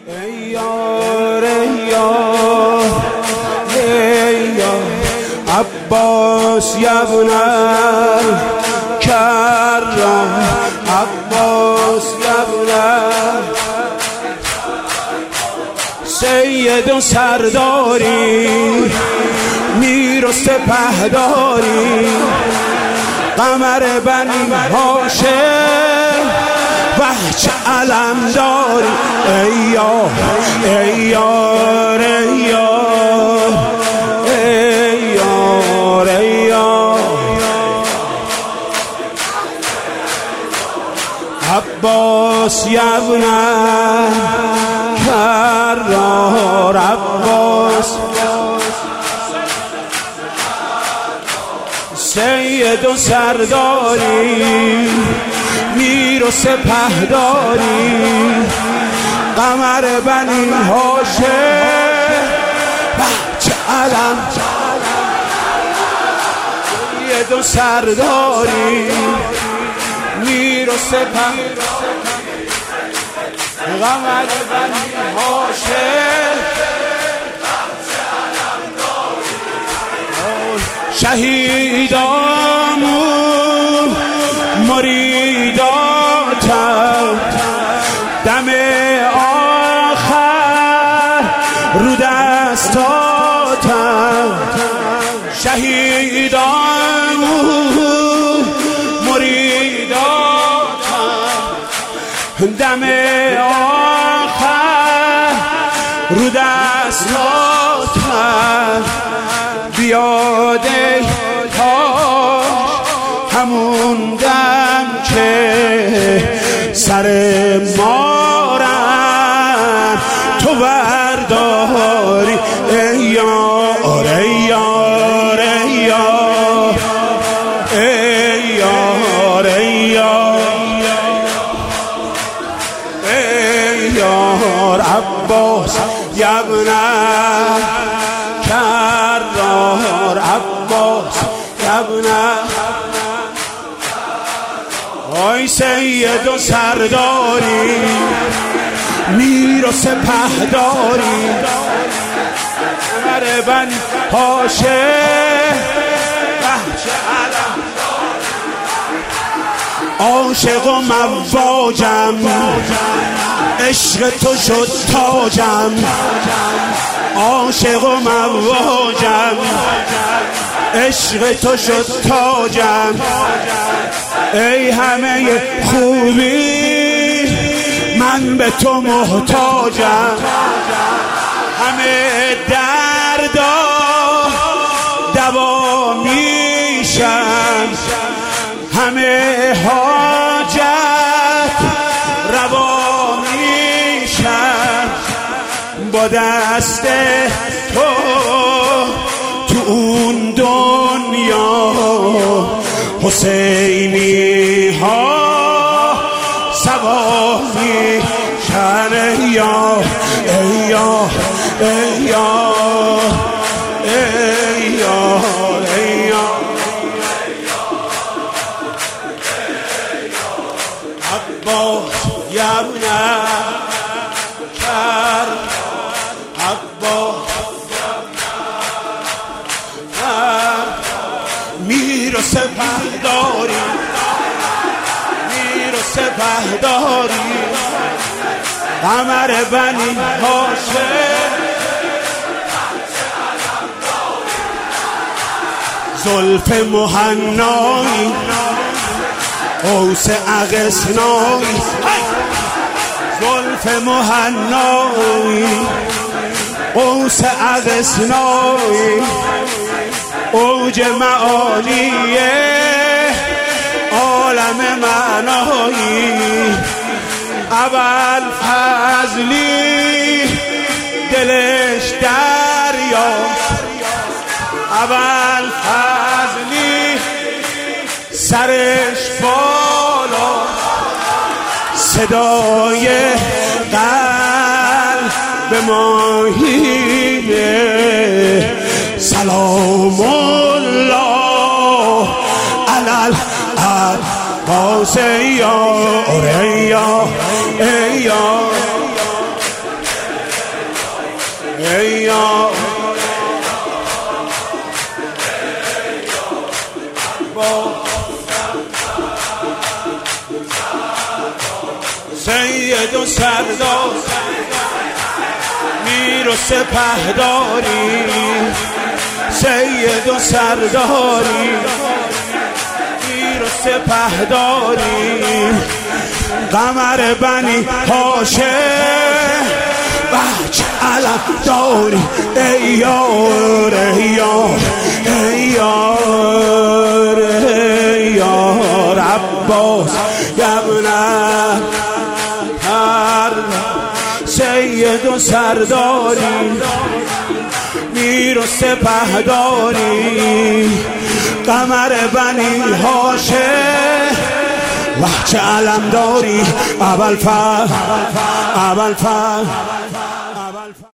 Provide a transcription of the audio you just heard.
ای یار ای یار ای یار عباس یبن الکرام عباس یبن سید و سرداری میر و سپهداری قمر بنی هاشم وحش علم داری ای یار ای یار ای یار ای یار ای یار عباس یبن کرار عباس سید و سرداری میر و سپهداری قمر بنی هاشم بچه علم سید و سرداری میر و سپهداری قمر بنی هاشم شهیدامون مریداتم دم آخر رو دستاتم شهیدامون مریداتم دم آخر رو دستاتم بیاده همون دم که سر مارم تو برداری ای یار ای یار ای یار ای یار ای یار ای یار عباس یبن کرار عباس یبن آی سید و سرداری میر و سپهداری قمر بنی هاشم وحش علم عاشق و مواجم عشق تو شد تاجم عاشق و مواجم عشق تو شد تاجم ای همه خوبی من به تو محتاجم همه دردا دوا میشم همه حاجت روا میشم با دست تو اون دنیا حسینی ها سوا میشن ای یار ای یار ای یار ای یار ای یار عباس یبن کر عباس میر و سپهداری میر و سپهداری قمر بنی هاشم زلف مهنایی قوس اغسنایی زلف مهنایی قوس اغسنایی اوج معانی عالم معنایی اول فضلی دلش دریا اول فضلی سرش بالا صدای قلب ماهینه سلام الله علی العباس ای یار ای یار ای یار ای یار سید و سردار میر و سپهداری سید و سرداری میر و سپهداری قمر بنی هاشم بچه علم داری ای یار ای یار ای یار ای یار عباس یبنه سید و سرداری میر و سپهداری قمر بنی هاشم وحچه علم داری ابوالفضل